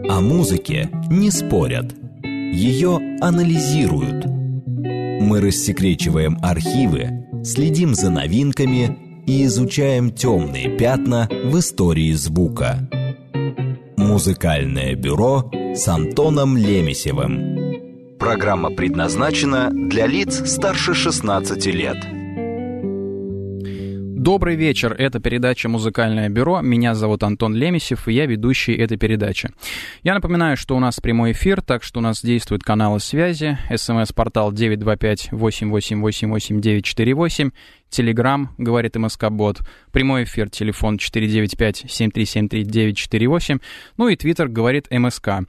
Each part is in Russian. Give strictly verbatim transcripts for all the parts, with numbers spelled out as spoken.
О музыке не спорят, ее анализируют. Мы рассекречиваем архивы, следим за новинками и изучаем темные пятна в истории звука. Музыкальное бюро с Антоном Лемесевым. Программа предназначена для лиц старше шестнадцати лет. Добрый вечер, это передача «Музыкальное бюро». Меня зовут Антон Лемесев, и я ведущий этой передачи. Я напоминаю, что у нас прямой эфир, так что у нас действуют каналы связи. СМС-портал девять два пять восемь восемь восемь восемь девять четыре восемь. Телеграм, говорит МСК-бот. Прямой эфир, телефон четыре девять пять семь три семь три девять четыре восемь. Ну и Твиттер, говорит МСК.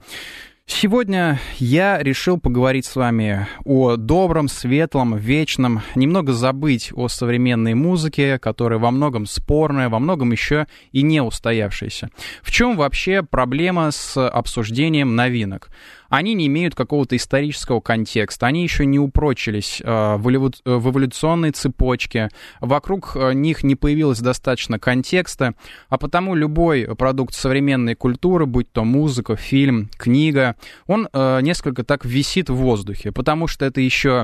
Сегодня я решил поговорить с вами о добром, светлом, вечном, немного забыть о современной музыке, которая во многом спорная, во многом еще и не устоявшаяся. В чем вообще проблема с обсуждением новинок? Они не имеют какого-то исторического контекста, они еще не упрочились э, в, эволю... в эволюционной цепочке, вокруг них не появилось достаточно контекста, а потому любой продукт современной культуры, будь то музыка, фильм, книга, он э, несколько так висит в воздухе, потому что это еще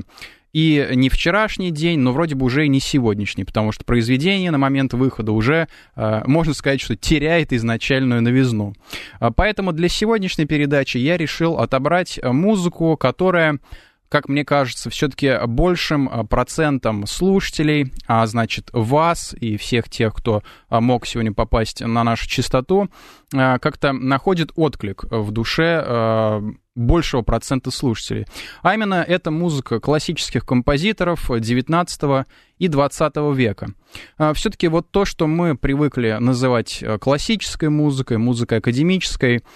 и не вчерашний день, но вроде бы уже и не сегодняшний, потому что произведение на момент выхода уже, э, можно сказать, что теряет изначальную новизну. Поэтому для сегодняшней передачи я решил отобрать музыку, которая, как мне кажется, все-таки большим процентом слушателей, а значит вас и всех тех, кто мог сегодня попасть на нашу частоту, как-то находит отклик в душе большего процента слушателей. А именно, это музыка классических композиторов девятнадцатого и двадцатого века. Все-таки вот то, что мы привыкли называть классической музыкой, музыкой академической,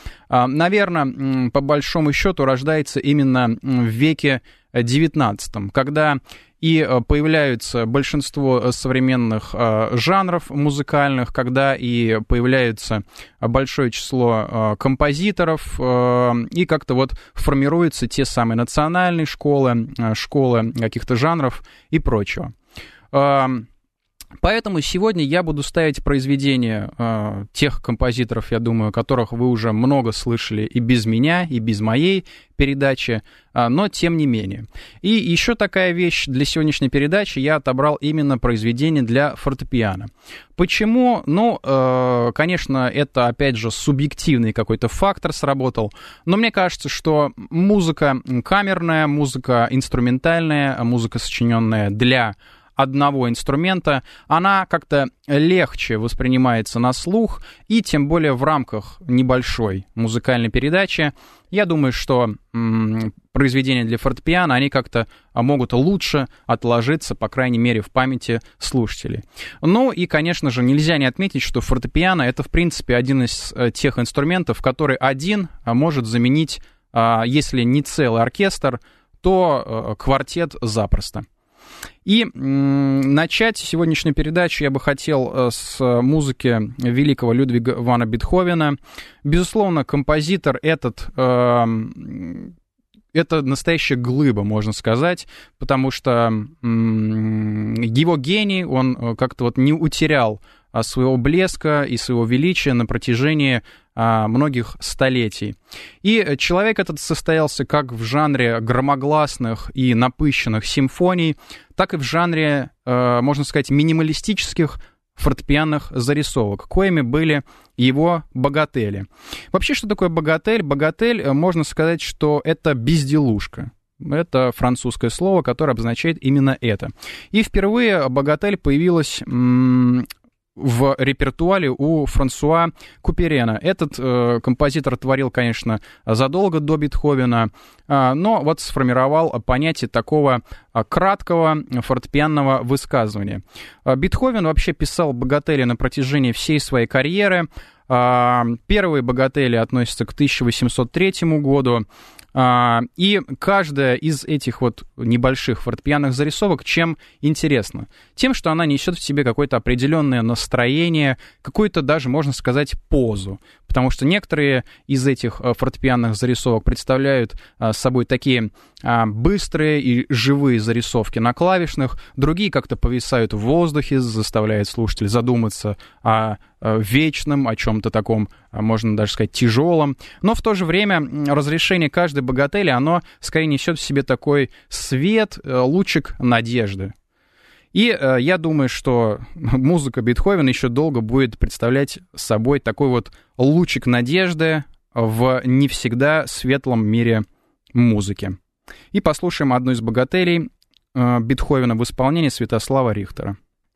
наверное, по большому счету рождается именно в веке девятнадцатом, когда и появляются большинство современных э, жанров музыкальных, когда и появляется большое число э, композиторов, э, и как-то вот формируются те самые национальные школы, э, школы каких-то жанров и прочего. Э, Поэтому сегодня я буду ставить произведения э, тех композиторов, я думаю, которых вы уже много слышали и без меня, и без моей передачи, э, но тем не менее. И еще такая вещь для сегодняшней передачи, я отобрал именно произведения для фортепиано. Почему? Ну, э, конечно, это, опять же, субъективный какой-то фактор сработал, но мне кажется, что музыка камерная, музыка инструментальная, музыка, сочиненная для одного инструмента, она как-то легче воспринимается на слух, и тем более в рамках небольшой музыкальной передачи, я думаю, что м- произведения для фортепиано, они как-то могут лучше отложиться, по крайней мере, в памяти слушателей. Ну и, конечно же, нельзя не отметить, что фортепиано — это, в принципе, один из тех инструментов, который один может заменить, если не целый оркестр, то квартет запросто. И м, начать сегодняшнюю передачу я бы хотел с музыки великого Людвига вана Бетховена. Безусловно, композитор этот, э, это настоящая глыба, можно сказать, потому что м, его гений, он как-то вот не утерял своего блеска и своего величия на протяжении а, многих столетий. И человек этот состоялся как в жанре громогласных и напыщенных симфоний, так и в жанре, а, можно сказать, минималистических фортепианных зарисовок, коими были его богатели. Вообще, что такое богатель? Богатель, можно сказать, что это безделушка. Это французское слово, которое обозначает именно это. И впервые богатель появилась м- в репертуаре у Франсуа Куперена. Этот э, композитор творил, конечно, задолго до Бетховена, э, но вот сформировал понятие такого э, краткого фортепианного высказывания. Э, Бетховен вообще писал богатели на протяжении всей своей карьеры. Э, первые богатели относятся к тысяча восемьсот третьему году. И каждая из этих вот небольших фортепианных зарисовок чем интересна? Тем, что она несет в себе какое-то определенное настроение, какую-то даже, можно сказать, позу. Потому что некоторые из этих фортепианных зарисовок представляют собой такие быстрые и живые зарисовки на клавишных, другие как-то повисают в воздухе, заставляют слушателя задуматься о вечном, о чем-то таком можно даже сказать, тяжелым. Но в то же время разрешение каждой богатели, оно скорее несет в себе такой свет, лучик надежды. И э, я думаю, что музыка Бетховена еще долго будет представлять собой такой вот лучик надежды в не всегда светлом мире музыки. И послушаем одну из богателей э, Бетховена в исполнении Святослава Рихтера.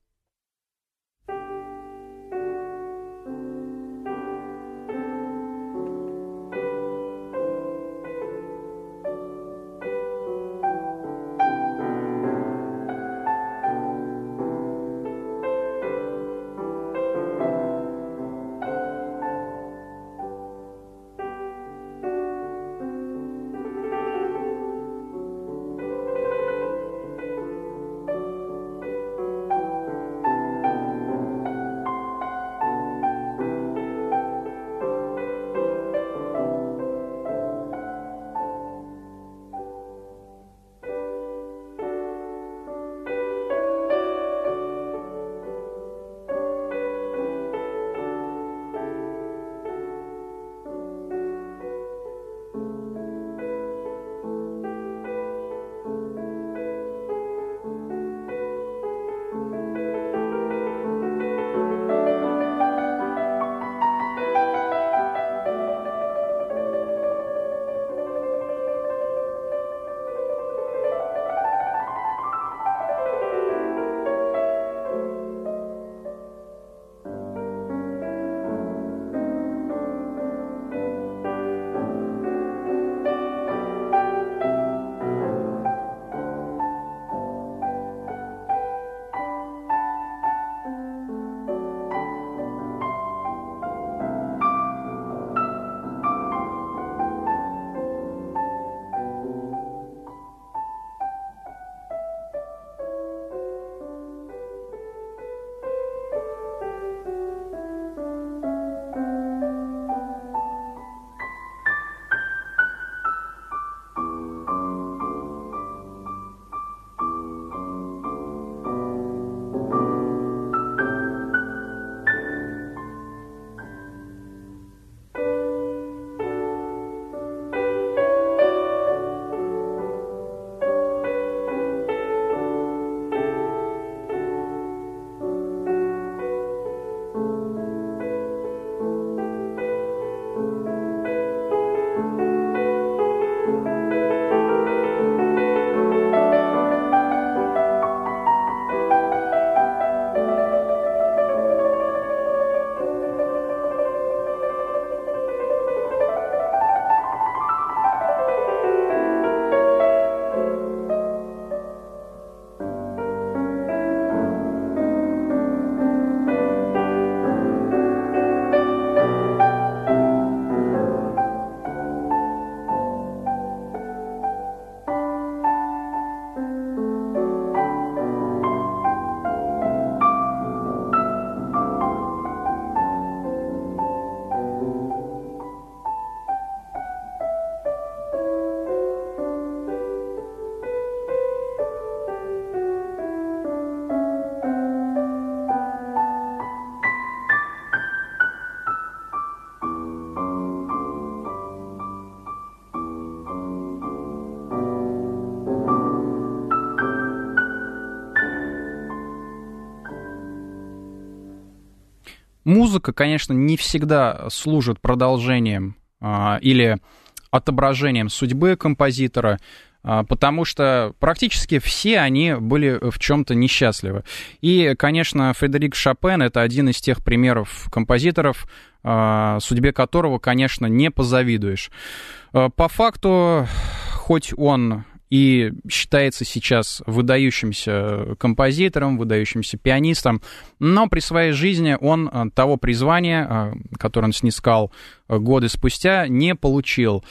Музыка, конечно, не всегда служит продолжением а, или отображением судьбы композитора, а, потому что практически все они были в чем-то несчастливы. И, конечно, Фредерик Шопен — это один из тех примеров композиторов, а, судьбе которого, конечно, не позавидуешь. А, по факту, хоть он и считается сейчас выдающимся композитором, выдающимся пианистом, но при своей жизни он того призвания, которое он снискал годы спустя, не получил.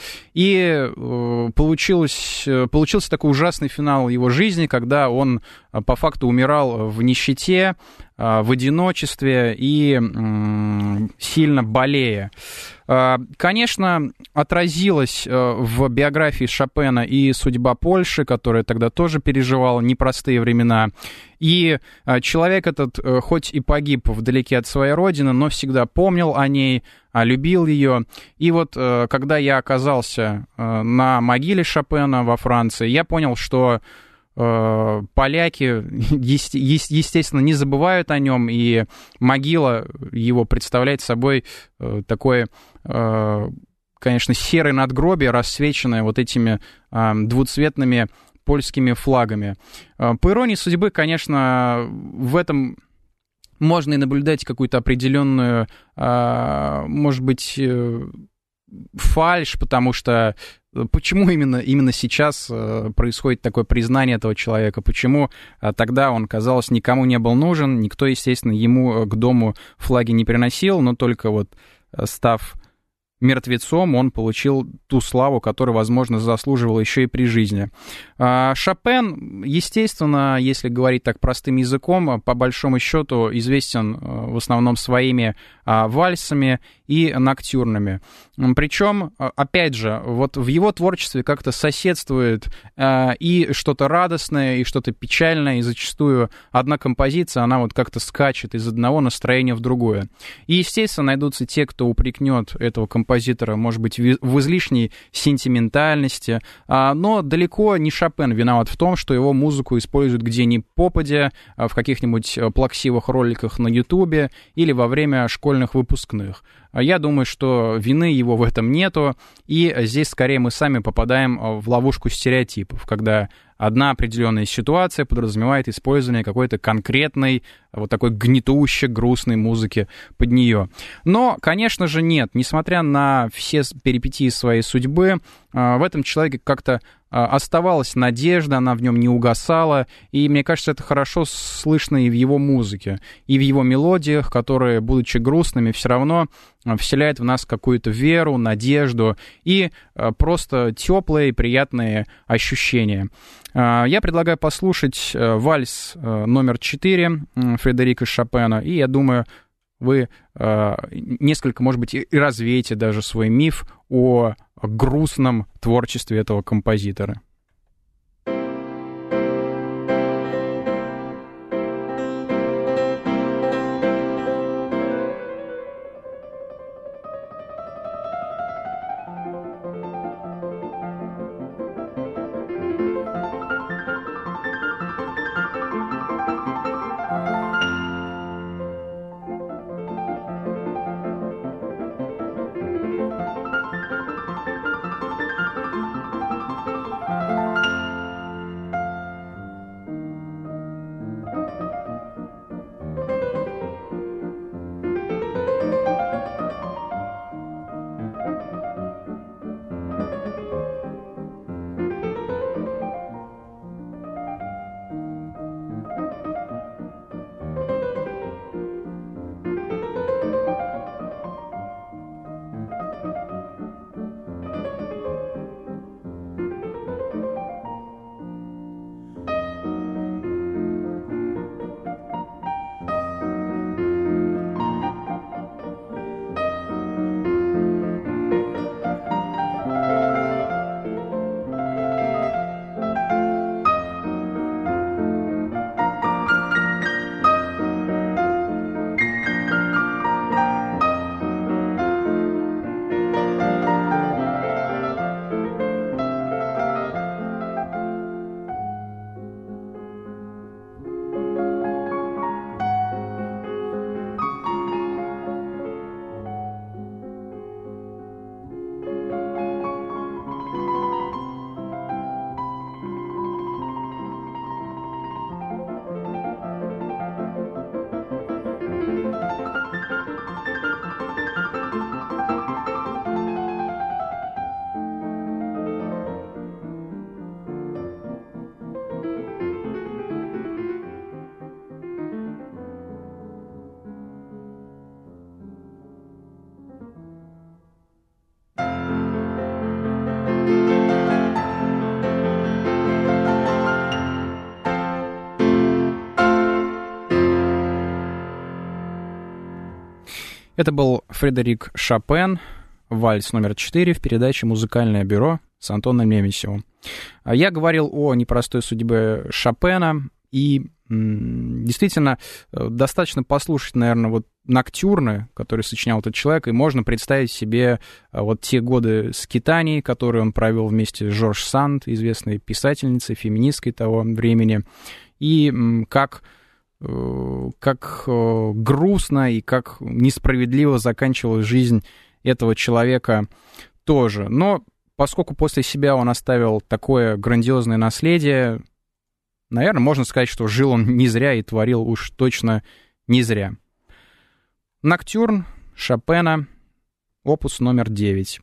И получилось, получился такой ужасный финал его жизни, когда он по факту умирал в нищете, в одиночестве и сильно болея. Конечно, отразилась в биографии Шопена и судьба Польши, которая тогда тоже переживала непростые времена. И человек этот, хоть и погиб вдалеке от своей родины, но всегда помнил о ней, любил ее. И вот когда я оказался на могиле Шопена во Франции, я понял, что поляки, естественно, не забывают о нем, и могила его представляет собой такое, конечно, серое надгробие, рассвеченное вот этими двуцветными польскими флагами. По иронии судьбы, конечно, в этом можно и наблюдать какую-то определенную, может быть, фальшь, потому что почему именно, именно сейчас происходит такое признание этого человека, почему тогда он, казалось, никому не был нужен, никто, естественно, ему к дому флаги не приносил, но только вот став мертвецом, он получил ту славу, которую, возможно, заслуживал еще и при жизни. Шопен, естественно, если говорить так простым языком, по большому счету известен в основном своими вальсами и ноктюрнами. Причем, опять же, вот в его творчестве как-то соседствует и что-то радостное, и что-то печальное, и зачастую одна композиция, она вот как-то скачет из одного настроения в другое. И, естественно, найдутся те, кто упрекнет этого композитора, может быть, в излишней сентиментальности, но далеко не Шопен виноват в том, что его музыку используют где ни попадя, в каких-нибудь плаксивых роликах на Ютубе или во время школьных выпускных. Я думаю, что вины его в этом нету, и здесь скорее мы сами попадаем в ловушку стереотипов, когда одна определенная ситуация подразумевает использование какой-то конкретной, вот такой гнетущей, грустной музыки под нее. Но, конечно же, нет. Несмотря на все перипетии своей судьбы, в этом человеке как-то оставалась надежда, она в нем не угасала, и мне кажется, это хорошо слышно и в его музыке, и в его мелодиях, которые, будучи грустными, все равно вселяют в нас какую-то веру, надежду и просто теплые и приятные ощущения. Я предлагаю послушать вальс номер четыре Фредерика Шопена, и я думаю, вы несколько, может быть, и развеете даже свой миф о грустном творчестве этого композитора. Это был Фредерик Шопен, вальс номер четыре в передаче «Музыкальное бюро» с Антоном Лемесевым. Я говорил о непростой судьбе Шопена, и Действительно, достаточно послушать, наверное, вот ноктюрны, которые сочинял этот человек, и можно представить себе вот те годы скитаний, которые он провел вместе с Жорж Санд, известной писательницей, феминисткой того времени, и как, как грустно и как несправедливо заканчивалась жизнь этого человека тоже. Но поскольку после себя он оставил такое грандиозное наследие, наверное, можно сказать, что жил он не зря и творил уж точно не зря. Ноктюрн Шопена, опус номер девять.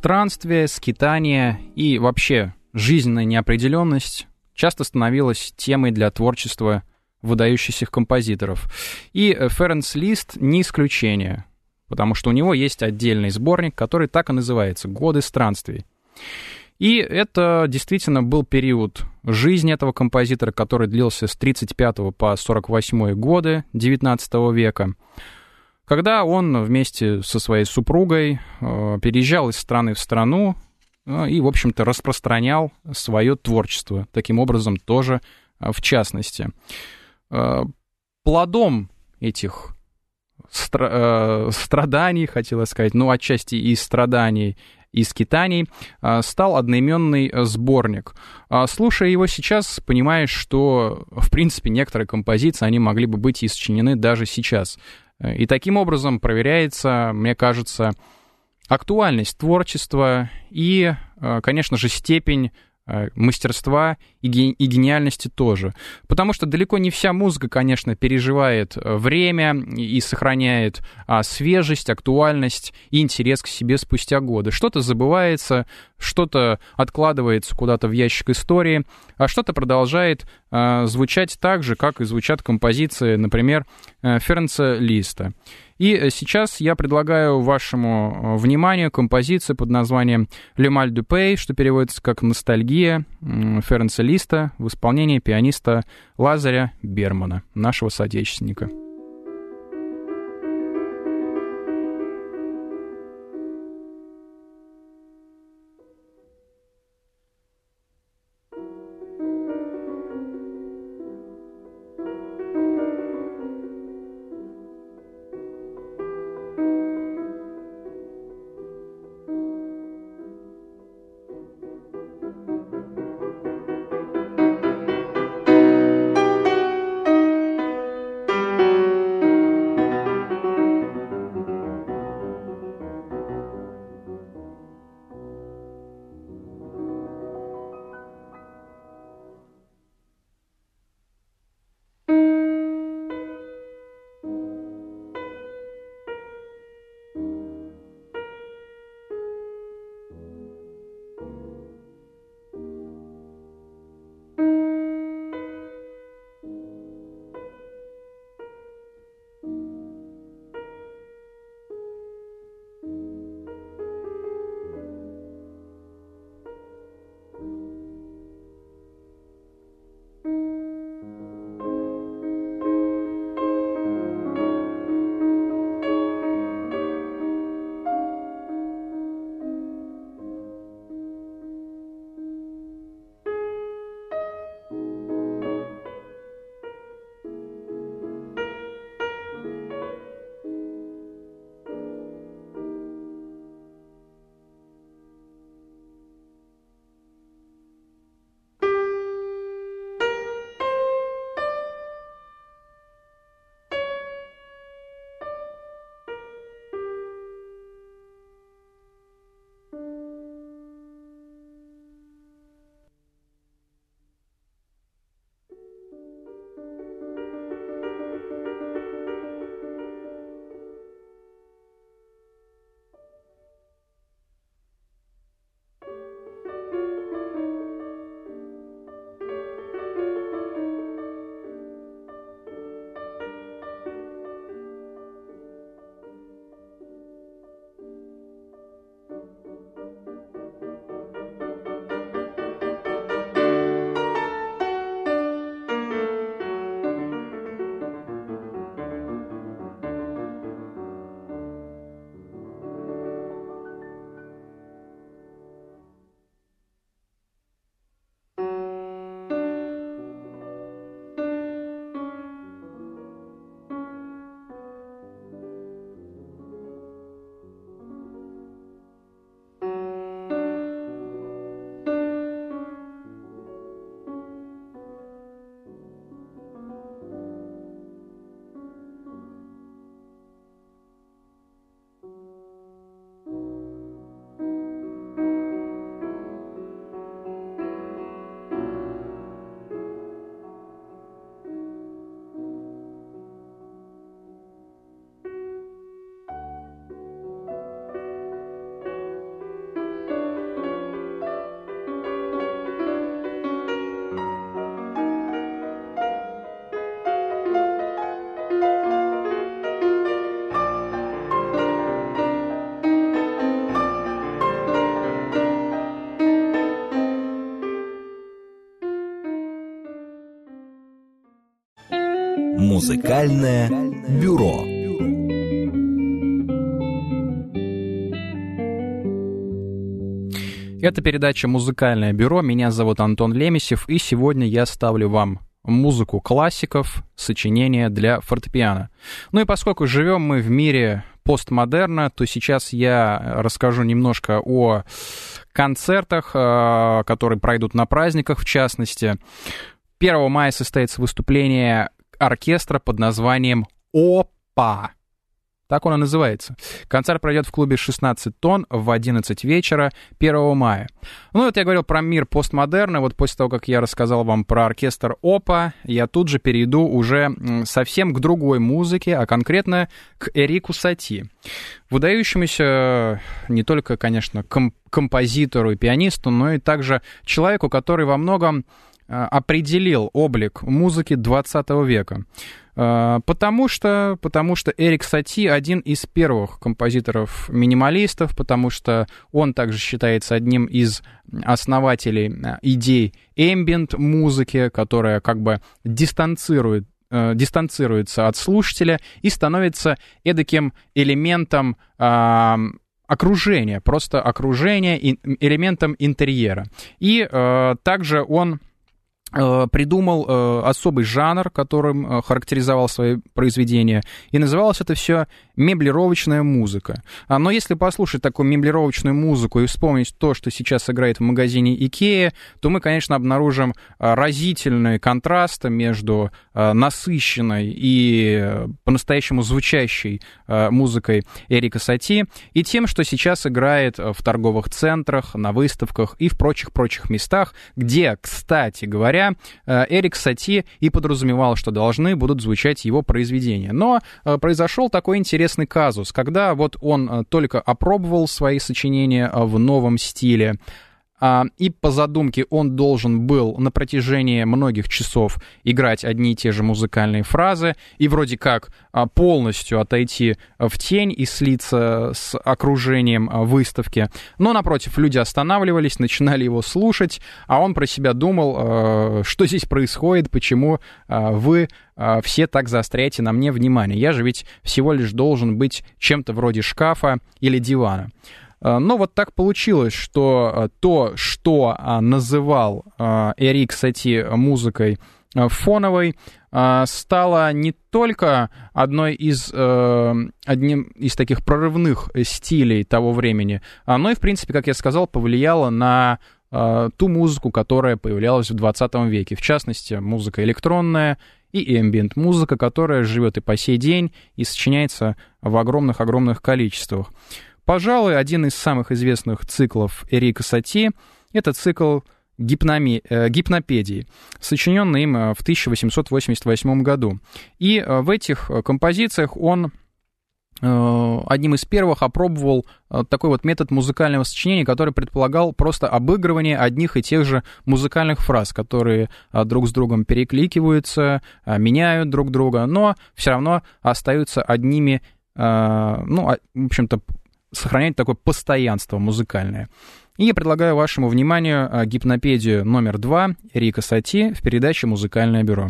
странствия, скитания и вообще жизненная неопределенность часто становилась темой для творчества выдающихся композиторов. И Ференц Лист не исключение, потому что у него есть отдельный сборник, который так и называется «Годы странствий». И это действительно был период жизни этого композитора, который длился с тридцать пятого по сорок восьмой годы девятнадцатого века, когда он вместе со своей супругой э, переезжал из страны в страну э, и, в общем-то, распространял свое творчество, таким образом тоже э, в частности. Э, плодом этих стра- э, страданий, хотела сказать, ну, отчасти и страданий, и скитаний, стал одноименный сборник. Слушая его сейчас, понимаешь, что, в принципе, некоторые композиции, они могли бы быть и сочинены даже сейчас. И таким образом проверяется, мне кажется, актуальность творчества и, конечно же, степень мастерства и гениальности тоже. Потому что далеко не вся музыка, конечно, переживает время и сохраняет свежесть, актуальность и интерес к себе спустя годы. Что-то забывается, что-то откладывается куда-то в ящик истории, а что-то продолжает звучать так же, как и звучат композиции, например, Ференца Листа. И сейчас я предлагаю вашему вниманию композицию под названием «Le Mal du Pays», что переводится как «Ностальгия» Ференца Листа в исполнении пианиста Лазаря Бермана, нашего соотечественника. Музыкальное бюро. Это передача «Музыкальное бюро». Меня зовут Антон Лемесев, и сегодня я ставлю вам музыку классиков, сочинения для фортепиано. Ну и поскольку живем мы в мире постмодерна, то сейчас я расскажу немножко о концертах, которые пройдут на праздниках, в частности. первого мая состоится выступление оркестра под названием «Опа». Так он и называется. Концерт пройдет в клубе шестнадцать тонн в одиннадцать вечера первого мая. Ну вот я говорил про мир постмодерна. Вот после того, как я рассказал вам про оркестр Опа, я тут же перейду уже совсем к другой музыке, а конкретно к Эрику Сати. Выдающемуся не только, конечно, комп- композитору и пианисту, но и также человеку, который во многом определил облик музыки двадцатого века. Потому что, потому что Эрик Сати один из первых композиторов-минималистов, потому что он также считается одним из основателей идей эмбиент-музыки, которая как бы дистанцирует, дистанцируется от слушателя и становится эдаким элементом окружения, просто окружения, элементом интерьера. И также он придумал э, особый жанр, которым э, характеризовал свои произведения, и называлось это все меблировочная музыка. А, но если послушать такую меблировочную музыку и вспомнить то, что сейчас играет в магазине Икея, то мы, конечно, обнаружим э, разительный контраст между э, насыщенной и э, по-настоящему звучащей э, музыкой Эрика Сати и тем, что сейчас играет в торговых центрах, на выставках и в прочих-прочих местах, где, кстати говоря, Эрик Сати и подразумевал, что должны будут звучать его произведения. Но произошел такой интересный казус, когда вот он только опробовал свои сочинения в новом стиле, и по задумке он должен был на протяжении многих часов играть одни и те же музыкальные фразы и вроде как полностью отойти в тень и слиться с окружением выставки. Но, напротив, люди останавливались, начинали его слушать, а он про себя думал, что здесь происходит, почему вы все так заостряете на мне внимание. Я же ведь всего лишь должен быть чем-то вроде шкафа или дивана. Но вот так получилось, что то, что называл Эрик Сати музыкой фоновой, стало не только одной из, одним из таких прорывных стилей того времени, но и, в принципе, как я сказал, повлияло на ту музыку, которая появлялась в двадцатом веке. В частности, музыка электронная и эмбиент-музыка, которая живет и по сей день и сочиняется в огромных-огромных количествах. Пожалуй, один из самых известных циклов Эрика Сати — это цикл гипноми... гипнопедии, сочиненный им в тысяча восемьсот восемьдесят восьмом году. И в этих композициях он одним из первых опробовал такой вот метод музыкального сочинения, который предполагал просто обыгрывание одних и тех же музыкальных фраз, которые друг с другом перекликиваются, меняют друг друга, но все равно остаются одними, ну, в общем-то, сохранять такое постоянство музыкальное. И я предлагаю вашему вниманию гипнопедию номер два Эрика Сати в передаче «Музыкальное бюро».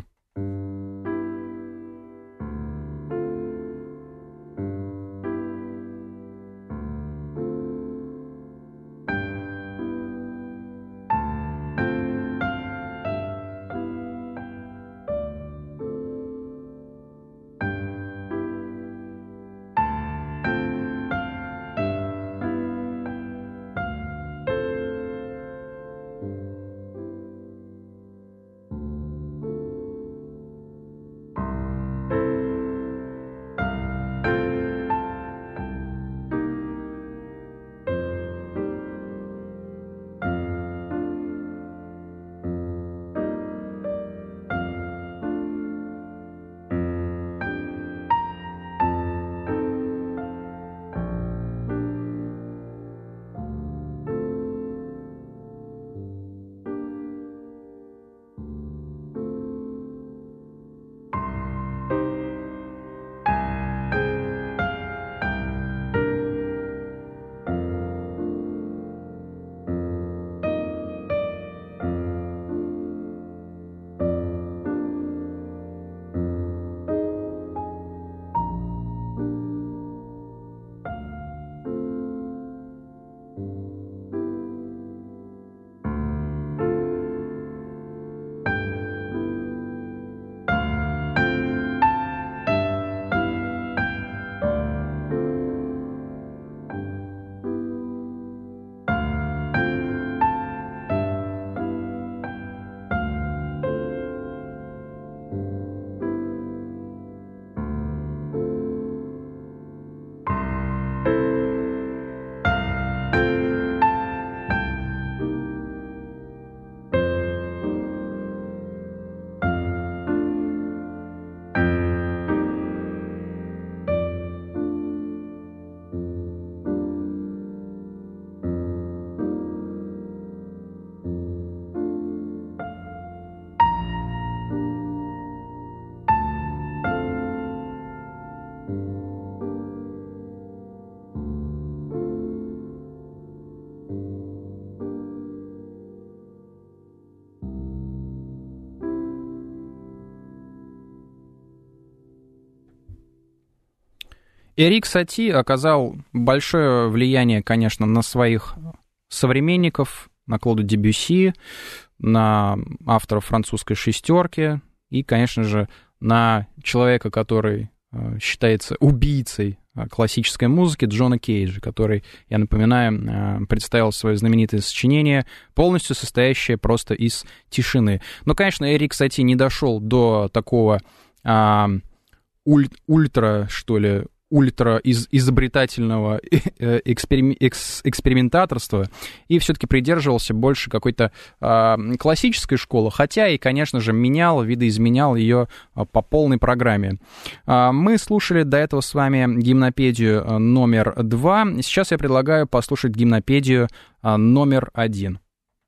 Эрик Сати оказал большое влияние, конечно, на своих современников, на Клода Дебюсси, на авторов французской шестерки и, конечно же, на человека, который считается убийцей классической музыки, Джона Кейджа, который, я напоминаю, представил свое знаменитое сочинение, полностью состоящее просто из тишины. Но, конечно, Эрик Сати не дошел до такого а, уль, ультра, что ли, ультра из, изобретательного эксперим, экс, экспериментаторства и все-таки придерживался больше какой-то э, классической школы, хотя и, конечно же, менял, видоизменял ее э, по полной программе. Э, мы слушали до этого с вами гимнопедию э, номер два. Сейчас я предлагаю послушать гимнопедию э, номер один.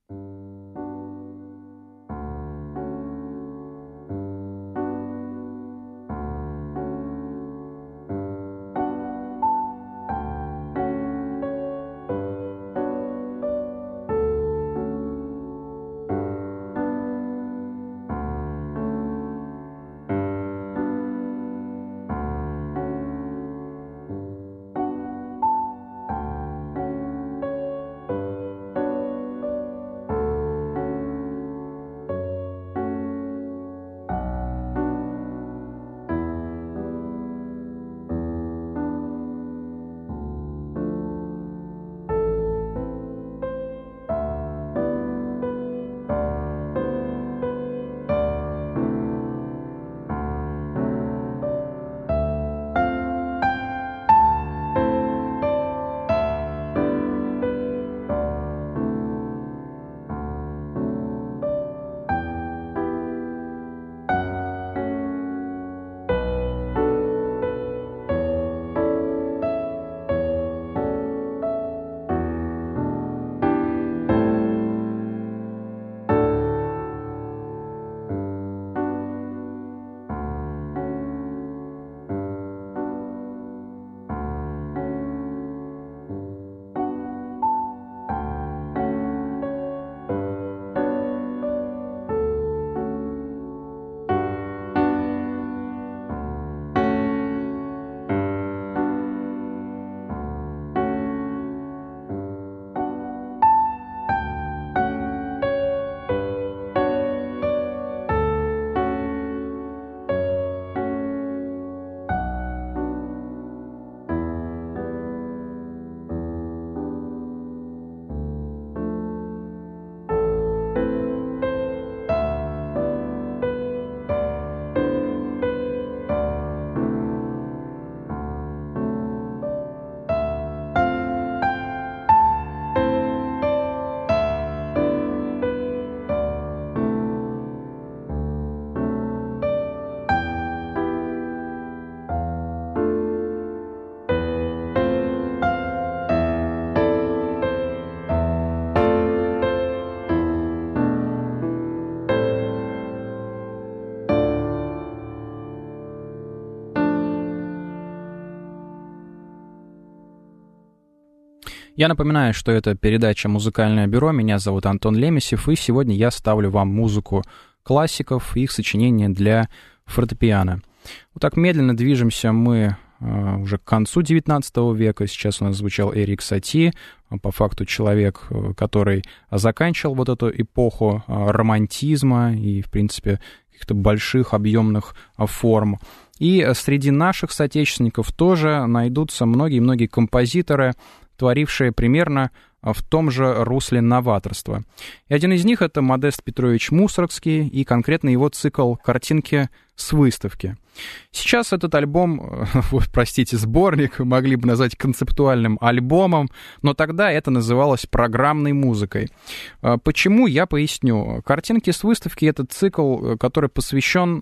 Я напоминаю, что это передача «Музыкальное бюро». Меня зовут Антон Лемесев, и сегодня я ставлю вам музыку классиков и их сочинения для фортепиано. Вот так медленно движемся мы э, уже к концу девятнадцатого века. Сейчас у нас звучал Эрик Сати, по факту человек, который заканчивал вот эту эпоху э, романтизма и, в принципе, каких-то больших объемных э, форм. И среди наших соотечественников тоже найдутся многие-многие композиторы, творившие примерно в том же русле новаторства. И один из них — это Модест Петрович Мусоргский и конкретно его цикл «Картинки с выставки». Сейчас этот альбом, простите, сборник, могли бы назвать концептуальным альбомом, но тогда это называлось программной музыкой. Почему, я поясню. «Картинки с выставки» — это цикл, который посвящен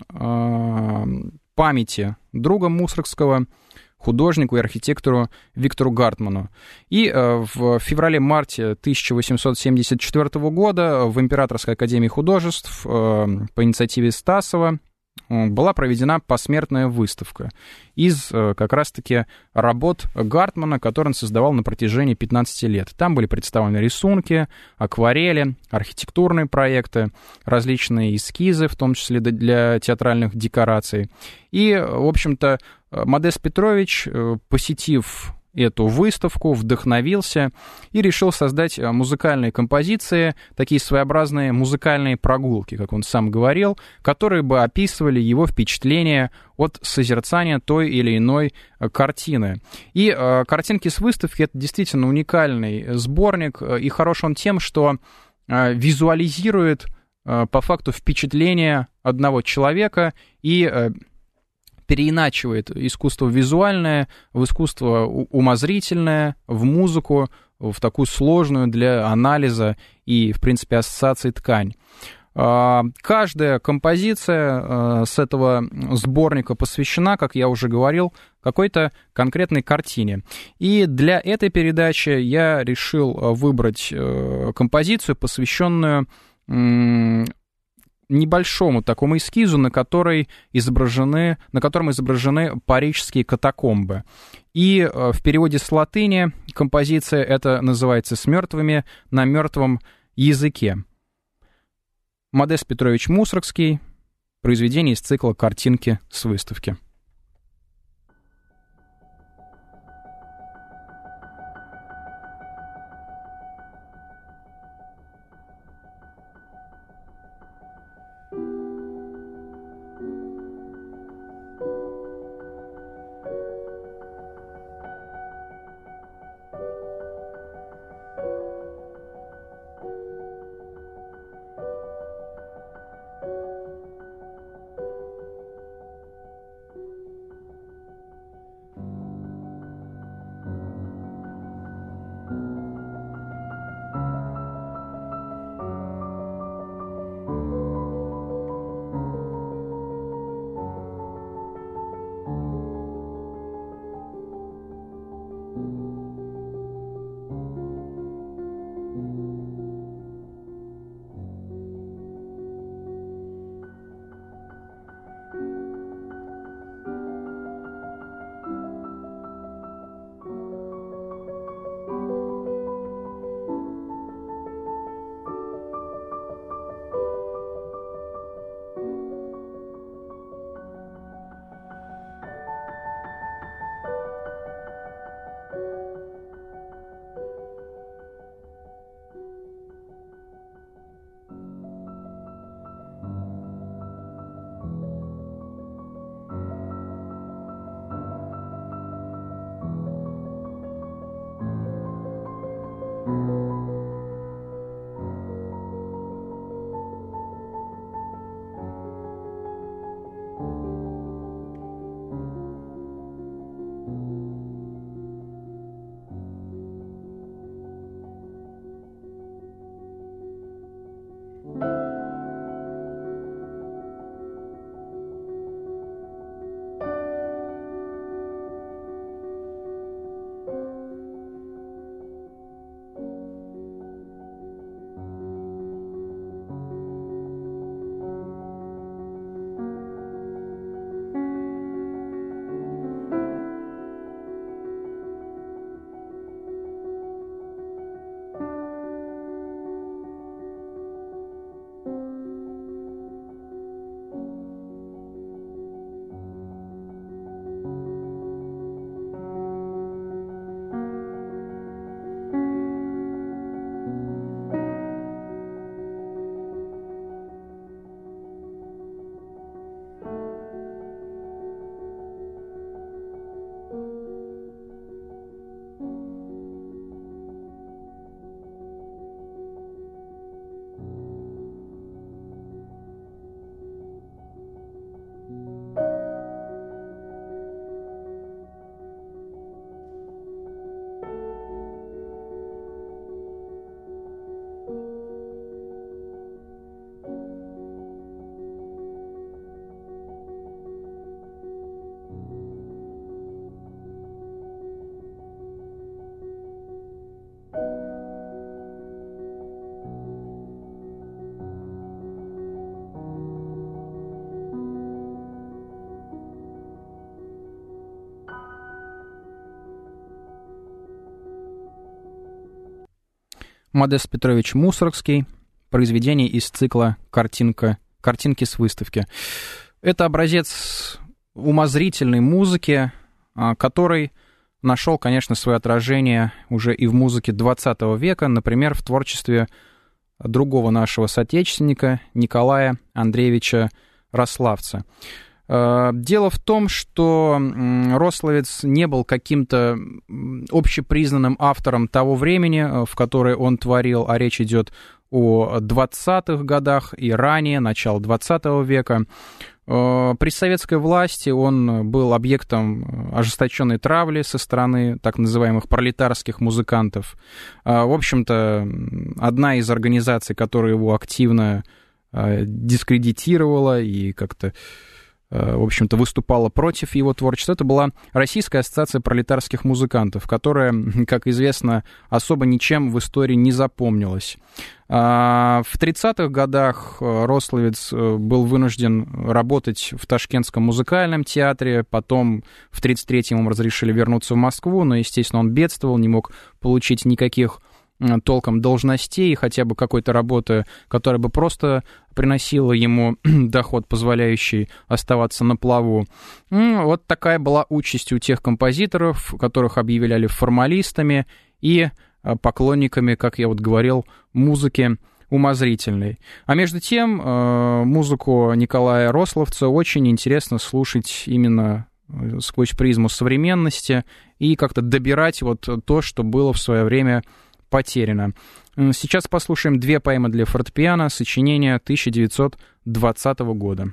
памяти друга Мусоргского, художнику и архитектору Виктору Гартману. И э, в феврале-марте тысяча восемьсот семьдесят четвёртого года в Императорской академии художеств э, по инициативе Стасова была проведена посмертная выставка из как раз-таки работ Гартмана, которые он создавал на протяжении пятнадцати лет. Там были представлены рисунки, акварели, архитектурные проекты, различные эскизы, в том числе для театральных декораций. И, в общем-то, Модест Петрович, посетив эту выставку, вдохновился и решил создать музыкальные композиции, такие своеобразные музыкальные прогулки, как он сам говорил, которые бы описывали его впечатления от созерцания той или иной картины. И э, картинки с выставки — это действительно уникальный сборник, и хорош он тем, что э, визуализирует э, по факту впечатление одного человека и э, переиначивает искусство визуальное в искусство умозрительное, в музыку, в такую сложную для анализа и, в принципе, ассоциации ткань. Каждая композиция с этого сборника посвящена, как я уже говорил, какой-то конкретной картине. И для этой передачи я решил выбрать композицию, посвященную небольшому такому эскизу, на, которой изображены, на котором изображены парижские катакомбы. И в переводе с латыни композиция эта называется «С мертвыми на мертвом языке». Модест Петрович Мусоргский, произведение из цикла «Картинки с выставки». Модест Петрович Мусоргский, произведение из цикла «Картинка, «Картинки с выставки». Это образец умозрительной музыки, который нашел, конечно, свое отражение уже и в музыке двадцатого века, например, в творчестве другого нашего соотечественника Николая Андреевича Рославца. Дело в том, что Рославец не был каким-то общепризнанным автором того времени, в которое он творил, а речь идет о двадцатых годах и ранее, начало двадцатого века. При советской власти он был объектом ожесточенной травли со стороны так называемых пролетарских музыкантов. В общем-то, одна из организаций, которая его активно дискредитировала и как-то, в общем-то, выступала против его творчества, это была Российская ассоциация пролетарских музыкантов, которая, как известно, особо ничем в истории не запомнилась. В тридцатых годах Рославец был вынужден работать в Ташкентском музыкальном театре, потом в тридцать третьем ему разрешили вернуться в Москву, но, естественно, он бедствовал, не мог получить никаких толком должностей, хотя бы какой-то работы, которая бы просто приносила ему доход, позволяющий оставаться на плаву. Вот такая была участь у тех композиторов, которых объявляли формалистами и поклонниками, как я вот говорил, музыки умозрительной. А между тем, музыку Николая Рославца очень интересно слушать именно сквозь призму современности и как-то добирать вот то, что было в свое время потеряно. Сейчас послушаем две поэмы для фортепиано, сочинения тысяча девятьсот двадцатого года.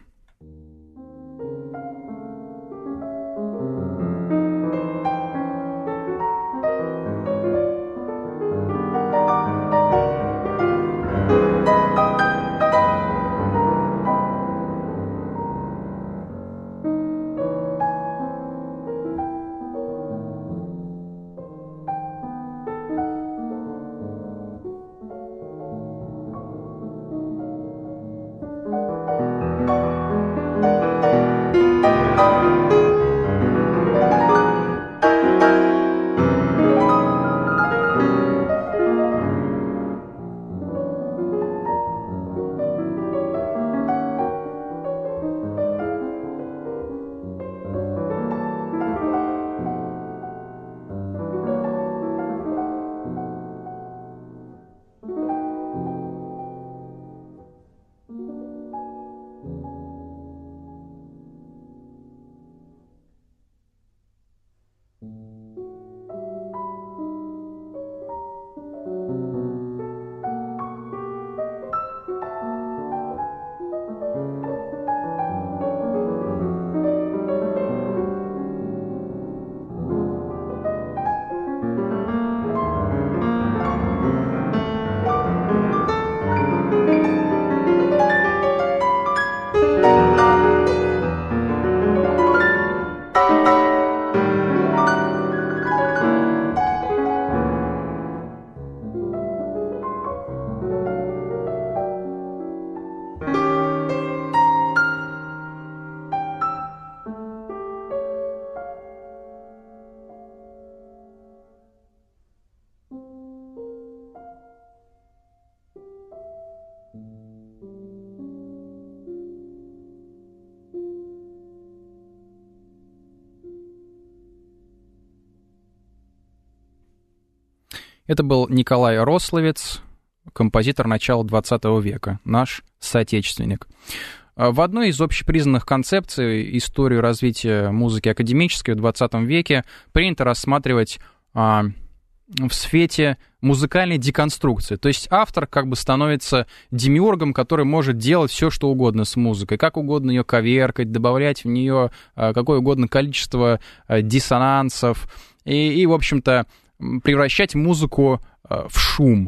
Это был Николай Рославец, композитор начала двадцатого века, наш соотечественник. В одной из общепризнанных концепций историю развития музыки академической в двадцатом веке принято рассматривать а, в свете музыкальной деконструкции. То есть автор как бы становится демиургом, который может делать все, что угодно с музыкой, как угодно ее коверкать, добавлять в нее а, какое угодно количество а, диссонансов и, и, в общем-то, превращать музыку а, в шум.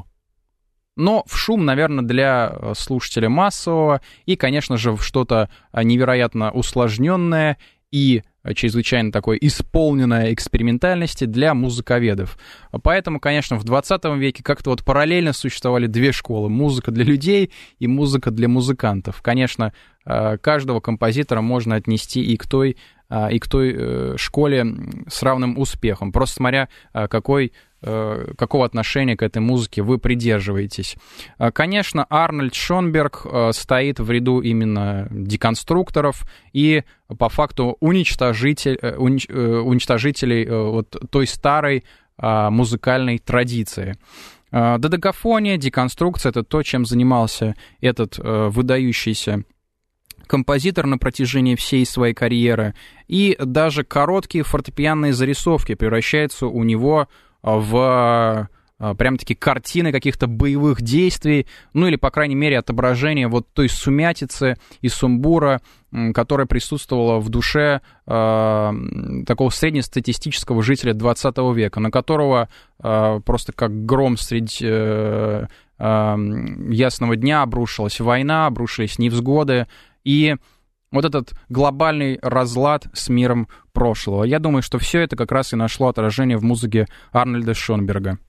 Но в шум, наверное, для слушателя массового и, конечно же, в что-то невероятно усложненное и чрезвычайно такое исполненное экспериментальности для музыковедов. Поэтому, конечно, в двадцатом веке как-то вот параллельно существовали две школы. Музыка для людей и музыка для музыкантов. Конечно, каждого композитора можно отнести и к той, и к той школе с равным успехом. Просто смотря, какой какого отношения к этой музыке вы придерживаетесь. Конечно, Арнольд Шонберг стоит в ряду именно деконструкторов и по факту уничтожитель, унич, уничтожителей вот той старой музыкальной традиции. Додекафония, деконструкция — это то, чем занимался этот выдающийся композитор на протяжении всей своей карьеры. И даже короткие фортепианные зарисовки превращаются у него в прям-таки картины каких-то боевых действий, ну или, по крайней мере, отображение вот той сумятицы и сумбура, которая присутствовала в душе э, такого среднестатистического жителя двадцатого века, на которого э, просто как гром среди э, э, ясного дня обрушилась война, обрушились невзгоды, и вот этот глобальный разлад с миром прошлого. Я думаю, что все это как раз и нашло отражение в музыке Арнольда Шонберга.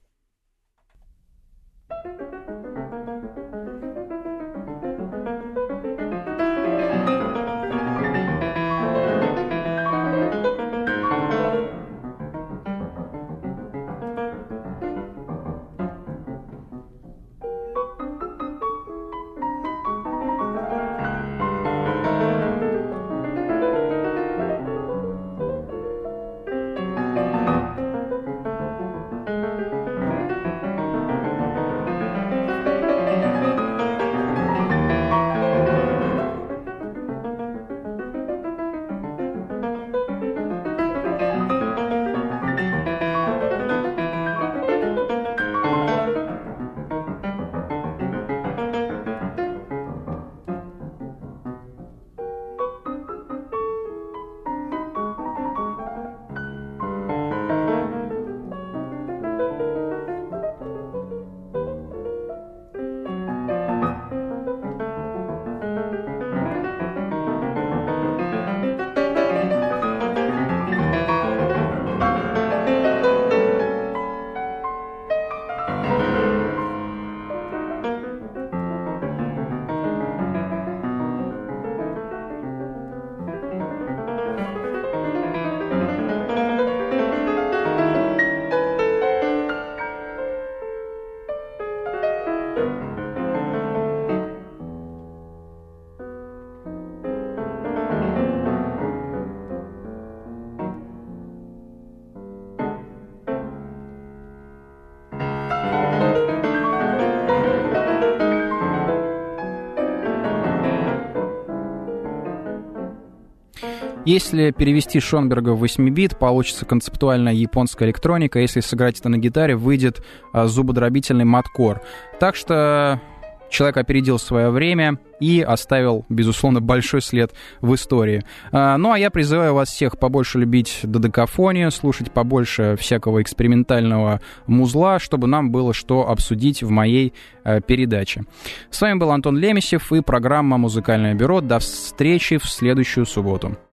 Если перевести Шонберга в восьмибит, получится концептуальная японская электроника. Если сыграть это на гитаре, выйдет а, зубодробительный мадкор. Так что человек опередил свое время и оставил, безусловно, большой след в истории. А, ну, а я призываю вас всех побольше любить додекафонию, слушать побольше всякого экспериментального музла, чтобы нам было что обсудить в моей а, передаче. С вами был Антон Лемесев и программа «Музыкальное бюро». До встречи в следующую субботу.